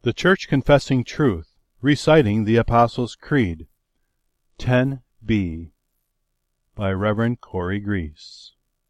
The Church Confessing Truth, Reciting the Apostles' Creed, 10b, by Reverend Corey Grease.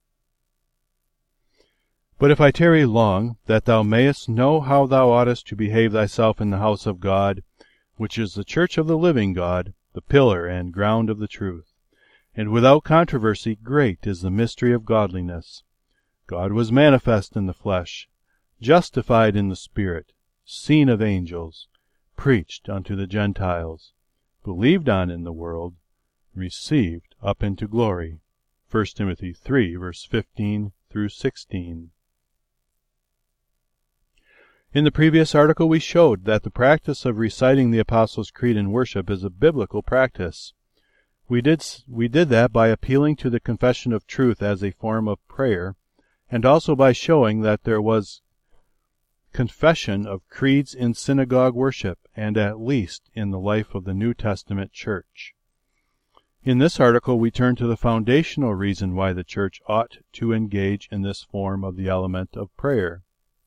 But if I tarry long, that thou mayest know how thou oughtest to behave thyself in the house of God, which is the church of the living God, the pillar and ground of the truth. And without controversy great is the mystery of godliness. God was manifest in the flesh, justified in the Spirit, seen of angels, preached unto the Gentiles, believed on in the world, received up into glory. 1 Timothy 3, verse 15 through 16. In the previous article we showed that the practice of reciting the Apostles' Creed in worship is a biblical practice. We did that by appealing to the confession of truth as a form of prayer, and also by showing that there was confession of creeds in synagogue worship, and at least in the life of the New Testament church. In this article we turn to the foundational reason why the church ought to engage in this form of the element of prayer.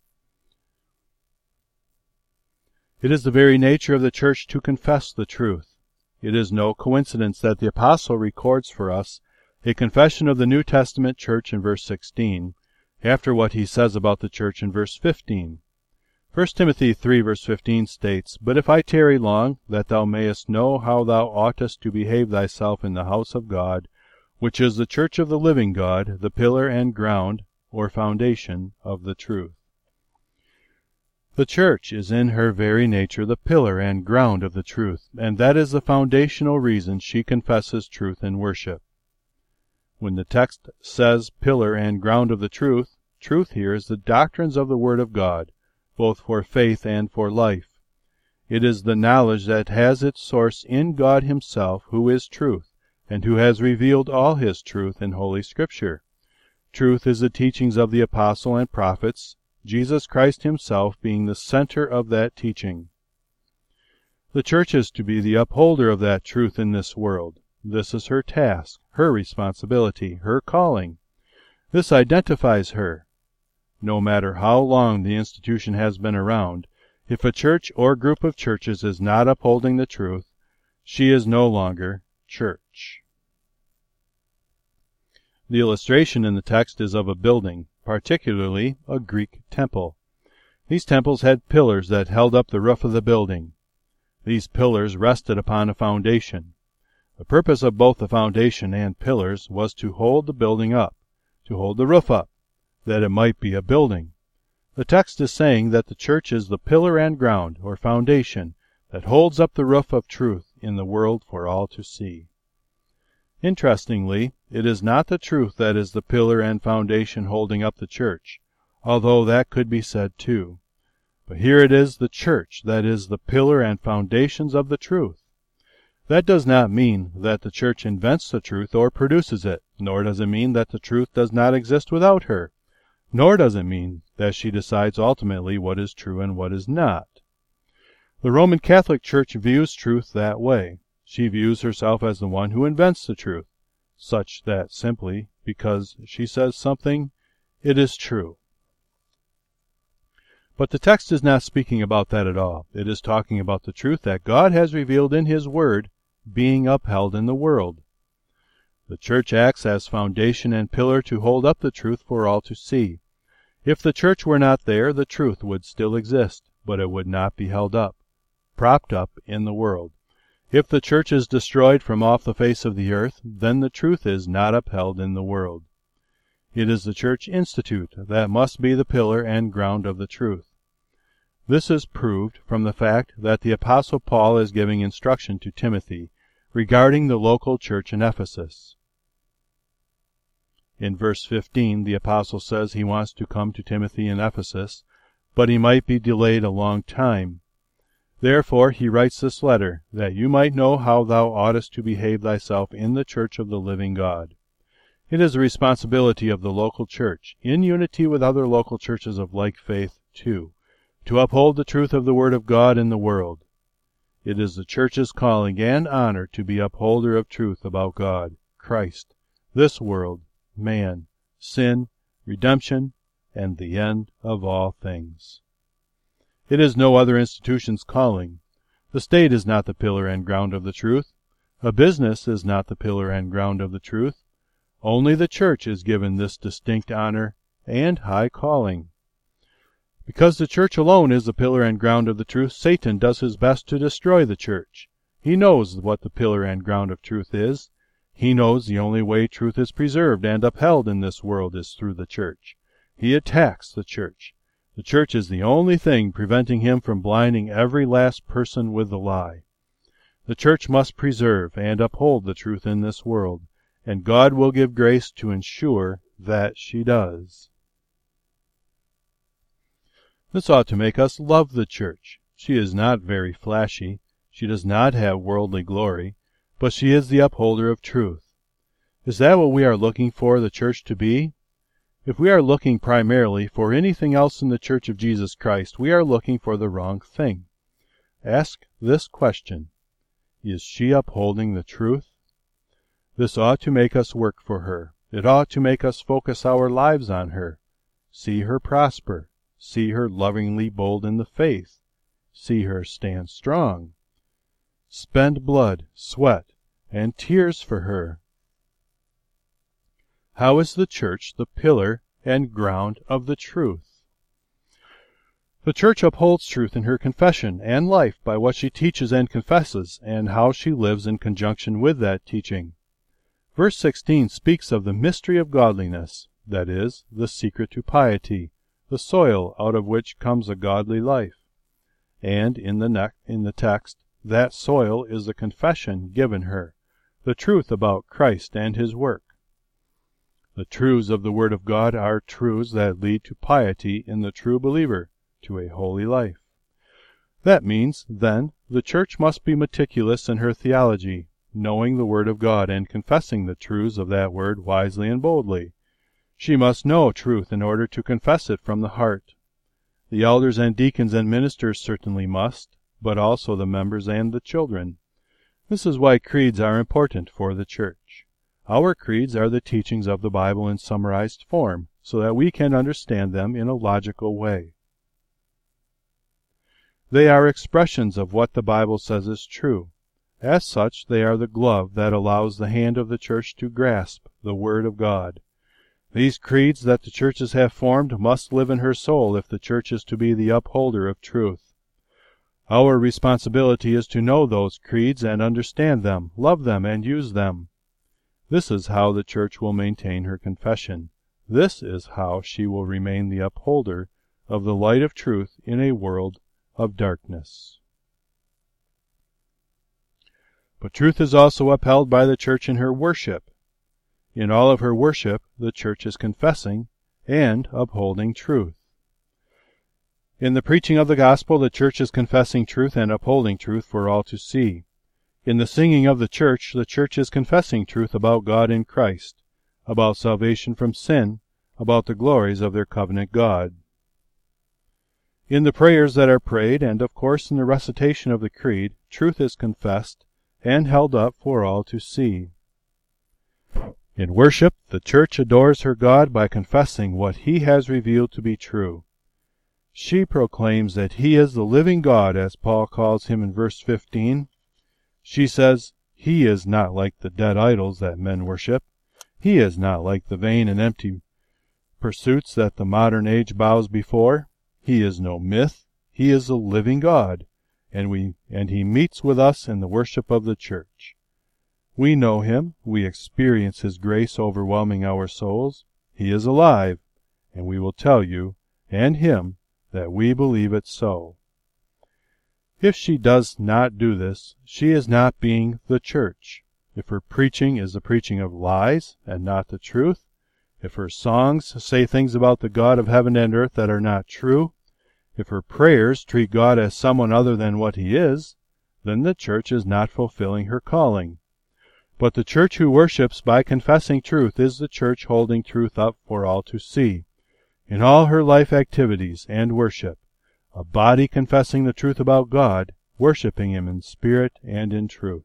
It is the very nature of the church to confess the truth. It is no coincidence that the apostle records for us a confession of the New Testament church in verse 16, after what he says about the church in verse 15. 1 Timothy 3, verse 15 states, But if I tarry long, that thou mayest know how thou oughtest to behave thyself in the house of God, which is the church of the living God, the pillar and ground, or foundation, of the truth. The church is in her very nature the pillar and ground of the truth, and that is the foundational reason she confesses truth in worship. When the text says pillar and ground of the truth, truth here is the doctrines of the Word of God, both for faith and for life. It is the knowledge that has its source in God Himself, who is truth, and who has revealed all His truth in Holy Scripture. Truth is the teachings of the apostle and prophets, Jesus Christ Himself being the center of that teaching. The church is to be the upholder of that truth in this world. This is her task, her responsibility, her calling. This identifies her. No matter how long the institution has been around, if a church or group of churches is not upholding the truth, she is no longer church. The illustration in the text is of a building, particularly a Greek temple. These temples had pillars that held up the roof of the building. These pillars rested upon a foundation. The purpose of both the foundation and pillars was to hold the building up, to hold the roof up, that it might be a building. The text is saying that the church is the pillar and ground, or foundation, that holds up the roof of truth in the world for all to see. Interestingly, it is not the truth that is the pillar and foundation holding up the church, although that could be said too. But here it is the church that is the pillar and foundations of the truth. That does not mean that the church invents the truth or produces it, nor does it mean that the truth does not exist without her, nor does it mean that she decides ultimately what is true and what is not. The Roman Catholic Church views truth that way. She views herself as the one who invents the truth, such that simply because she says something, it is true. But the text is not speaking about that at all. It is talking about the truth that God has revealed in His Word being upheld in the world. The church acts as foundation and pillar to hold up the truth for all to see. If the church were not there, the truth would still exist, but it would not be held up, propped up in the world. If the church is destroyed from off the face of the earth, then the truth is not upheld in the world. It is the church institute that must be the pillar and ground of the truth. This is proved from the fact that the Apostle Paul is giving instruction to Timothy regarding the local church in Ephesus. In verse 15, the apostle says he wants to come to Timothy in Ephesus, but he might be delayed a long time. Therefore he writes this letter, that you might know how thou oughtest to behave thyself in the church of the living God. It is the responsibility of the local church, in unity with other local churches of like faith too, to uphold the truth of the Word of God in the world. It is the church's calling and honor to be upholder of truth about God, Christ, this world, man, sin, redemption, and the end of all things. It is no other institution's calling. The state is not the pillar and ground of the truth. A business is not the pillar and ground of the truth. Only the church is given this distinct honor and high calling. Because the church alone is the pillar and ground of the truth, Satan does his best to destroy the church. He knows what the pillar and ground of truth is. He knows the only way truth is preserved and upheld in this world is through the church. He attacks the church. The church is the only thing preventing him from blinding every last person with the lie. The church must preserve and uphold the truth in this world, and God will give grace to ensure that she does. This ought to make us love the church. She is not very flashy. She does not have worldly glory, but she is the upholder of truth. Is that what we are looking for the church to be? If we are looking primarily for anything else in the Church of Jesus Christ, we are looking for the wrong thing. Ask this question: is she upholding the truth? This ought to make us work for her. It ought to make us focus our lives on her. See her prosper. See her lovingly bold in the faith. See her stand strong. Spend blood, sweat, and tears for her. How is the church the pillar and ground of the truth? The church upholds truth in her confession and life by what she teaches and confesses, and how she lives in conjunction with that teaching. Verse 16 speaks of the mystery of godliness, that is, the secret to piety, the soil out of which comes a godly life. And in the text, that soil is the confession given her, the truth about Christ and his work. The truths of the Word of God are truths that lead to piety in the true believer, to a holy life. That means, then, the church must be meticulous in her theology, knowing the Word of God and confessing the truths of that Word wisely and boldly. She must know truth in order to confess it from the heart. The elders and deacons and ministers certainly must, but also the members and the children. This is why creeds are important for the church. Our creeds are the teachings of the Bible in summarized form, so that we can understand them in a logical way. They are expressions of what the Bible says is true. As such, they are the glove that allows the hand of the church to grasp the Word of God. These creeds that the churches have formed must live in her soul if the church is to be the upholder of truth. Our responsibility is to know those creeds and understand them, love them, and use them. This is how the church will maintain her confession. This is how she will remain the upholder of the light of truth in a world of darkness. But truth is also upheld by the church in her worship. In all of her worship, the church is confessing and upholding truth. In the preaching of the gospel, the church is confessing truth and upholding truth for all to see. In the singing of the church is confessing truth about God in Christ, about salvation from sin, about the glories of their covenant God. In the prayers that are prayed, and of course in the recitation of the creed, truth is confessed and held up for all to see. In worship, the church adores her God by confessing what he has revealed to be true. She proclaims that he is the living God, as Paul calls him in verse 15. She says, he is not like the dead idols that men worship. He is not like the vain and empty pursuits that the modern age bows before. He is no myth. He is the living God, and he meets with us in the worship of the church. We know him. We experience his grace overwhelming our souls. He is alive, and we will tell you and him that we believe it so. If she does not do this, she is not being the church. If her preaching is the preaching of lies and not the truth, if her songs say things about the God of heaven and earth that are not true, if her prayers treat God as someone other than what he is, then the church is not fulfilling her calling. But the church who worships by confessing truth is the church holding truth up for all to see. In all her life activities and worship, a body confessing the truth about God, worshiping him in spirit and in truth.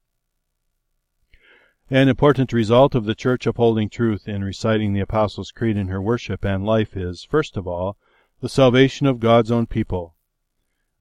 An important result of the church upholding truth in reciting the Apostles' Creed in her worship and life is, first of all, the salvation of God's own people.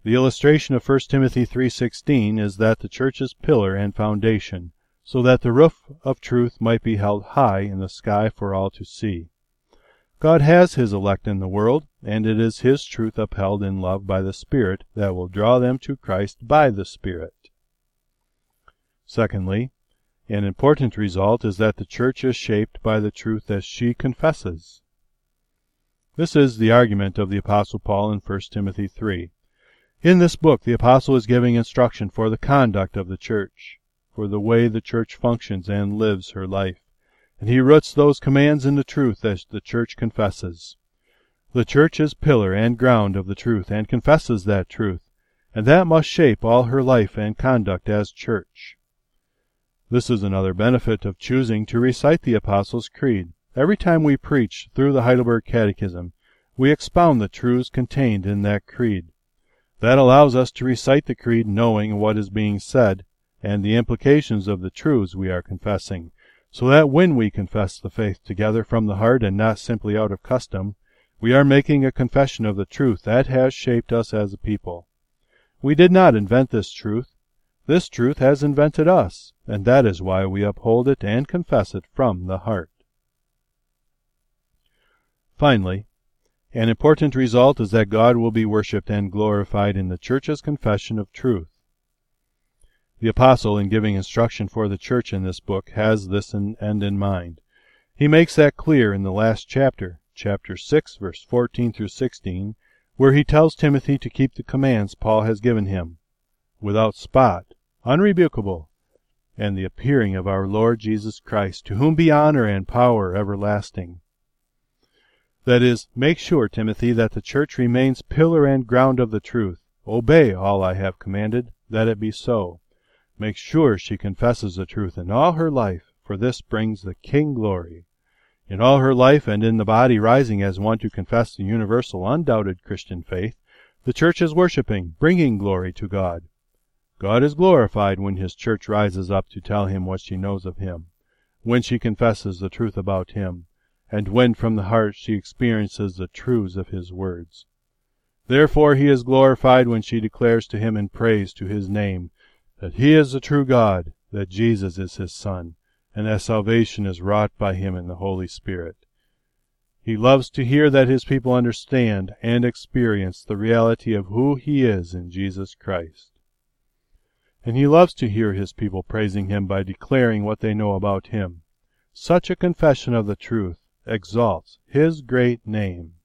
The illustration of 1 Timothy 3:16 is that the church's pillar and foundation, so that the roof of truth might be held high in the sky for all to see. God has his elect in the world, and it is his truth upheld in love by the Spirit that will draw them to Christ by the Spirit. Secondly, an important result is that the church is shaped by the truth as she confesses. This is the argument of the Apostle Paul in 1 Timothy 3. In this book, the Apostle is giving instruction for the conduct of the church, for the way the church functions and lives her life, and he roots those commands in the truth as the church confesses. The church is pillar and ground of the truth and confesses that truth, and that must shape all her life and conduct as church. This is another benefit of choosing to recite the Apostles' Creed. Every time we preach through the Heidelberg Catechism, we expound the truths contained in that creed. That allows us to recite the creed knowing what is being said and the implications of the truths we are confessing, so that when we confess the faith together from the heart and not simply out of custom, we are making a confession of the truth that has shaped us as a people. We did not invent this truth. This truth has invented us, and that is why we uphold it and confess it from the heart. Finally, an important result is that God will be worshipped and glorified in the church's confession of truth. The Apostle, in giving instruction for the church in this book, has this end in mind. He makes that clear in the last chapter, chapter 6, verse 14 through 16, where he tells Timothy to keep the commands Paul has given him, without spot, unrebukable, and the appearing of our Lord Jesus Christ, to whom be honor and power everlasting. That is, make sure, Timothy, that the church remains pillar and ground of the truth. Obey all I have commanded, that it be so. Make sure she confesses the truth in all her life, for this brings the King glory. In all her life and in the body rising as one to confess the universal, undoubted Christian faith, the church is worshiping, bringing glory to God. God is glorified when his church rises up to tell him what she knows of him, when she confesses the truth about him, and when from the heart she experiences the truths of his words. Therefore he is glorified when she declares to him in praise to his name that he is the true God, that Jesus is his Son, and that salvation is wrought by him in the Holy Spirit. He loves to hear that his people understand and experience the reality of who he is in Jesus Christ. And he loves to hear his people praising him by declaring what they know about him. Such a confession of the truth exalts his great name.